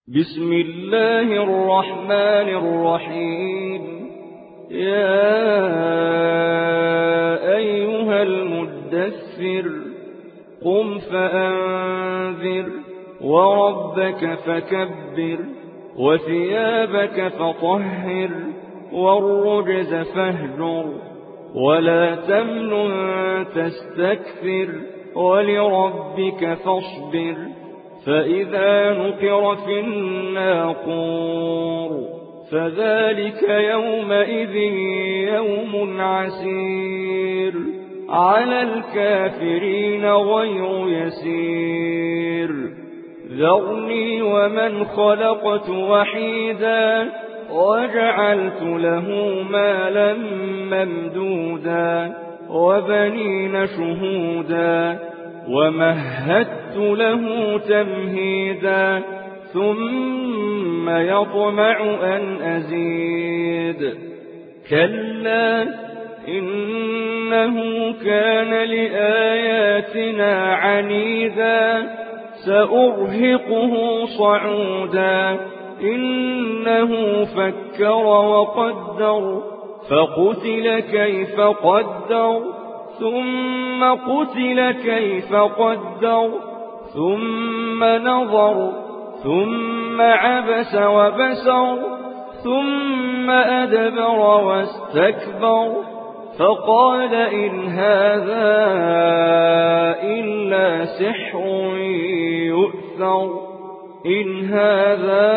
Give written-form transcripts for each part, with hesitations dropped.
بسم الله الرحمن الرحيم. يا أيها المدثر قم فأنذر وربك فكبر وثيابك فطهر والرجز فاهجر ولا تمنن تستكثر ولربك فاصبر فإذا نقر في الناقور فذلك يومئذ يوم عسير على الكافرين غير يسير. ذرني ومن خلقت وحيدا وجعلت له مالا ممدودا وبنين شهودا ومهدت له تمهيدا ثم يطمع أن أزيد. كلا إنه كان لآياتنا عنيدا سأرهقه صعودا إنه فكر وقدر فقتل كيف قدر ثم قتل كيف قدر ثم نظر ثم عبس وبسر ثم أدبر واستكبر فقال إن هذا إلا سحر يؤثر إن هذا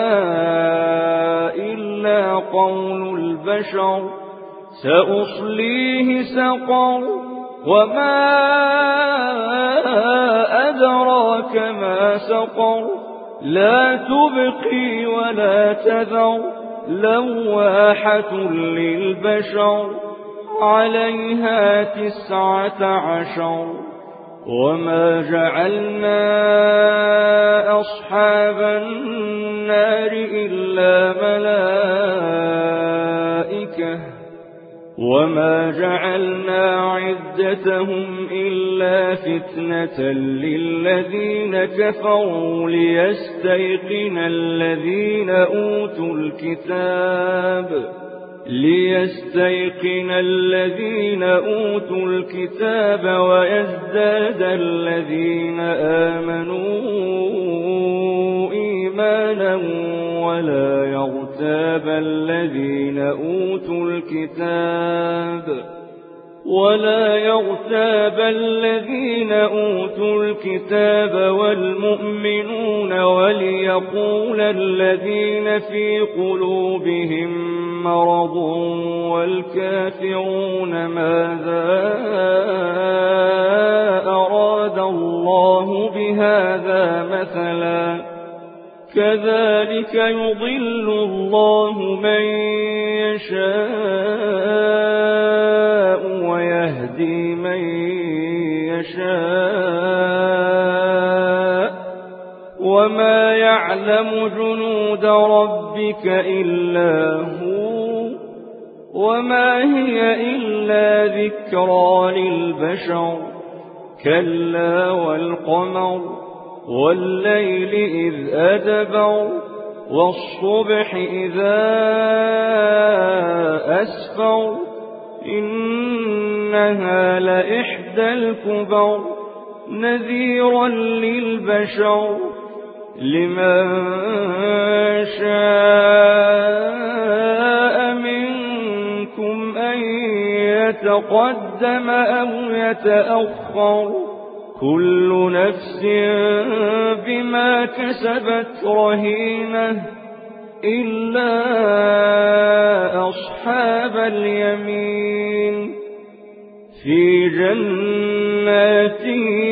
إلا قول البشر سأصليه سقر وما أدراك ما سقر لا تبقي ولا تذر لواحة للبشر عليها 19. وما جعلنا أصحاب النار إلا ملائكة وما جعلنا عدتهم إلا فتنة للذين كفروا ليستيقن الذين أوتوا الكتاب ويزداد الذين آمنوا إيمانا ولا يرتاب الذين أوتوا الكتاب والمؤمنون وليقول الذين في قلوبهم مرض والكافرون ماذا أراد الله بهذا مثلا كذلك يضل الله من يشاء ويهدي من يشاء وما يعلم جنود ربك إلا هو وما هي إلا ذكرى للبشر. كلا والقمر والليل إذ أدبر والصبح إذا أسفر إنها لإحدى الكبر نذيرا للبشر لمن شاء منكم أن يتقدم أو يتأخر كل نفس بما كسبت رهينة إلا أصحاب اليمين في جنات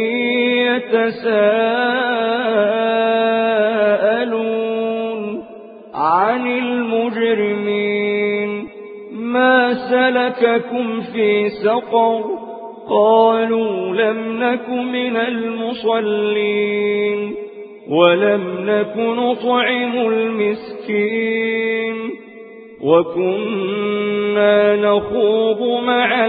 يتساءلون عن المجرمين ما سلككم في سقر قالوا لم نك من المصلين ولم نك نطعم المسكين وكنا نخوض مع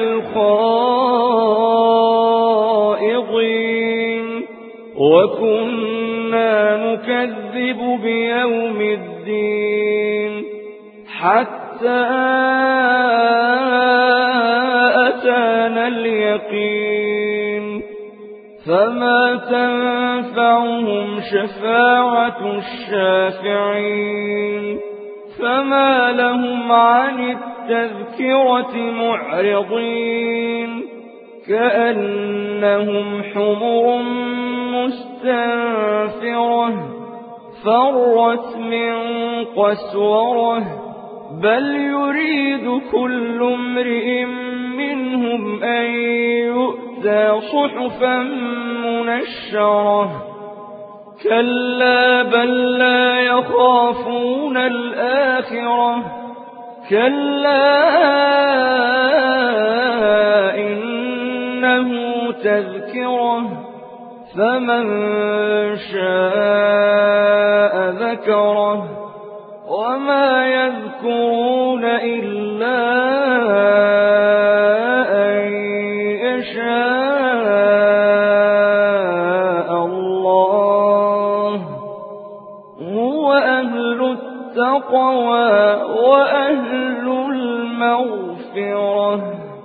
الخائضين وكنا كنا نكذب بيوم الدين حتى أتانا اليقين فما تنفعهم شفاعة الشافعين فما لهم عن التذكرة معرضين كأنهم حمر مستنفرة فرت من قسورة بل يريد كل امرئ منهم أن يؤتى صحفا منشرة كلا بل لا يخافون الآخرة كلا إنه تذكرة فمن شاء ذكره وما يذكرون إلا أن يشاء الله هو أهل التقوى وأهل المغفرة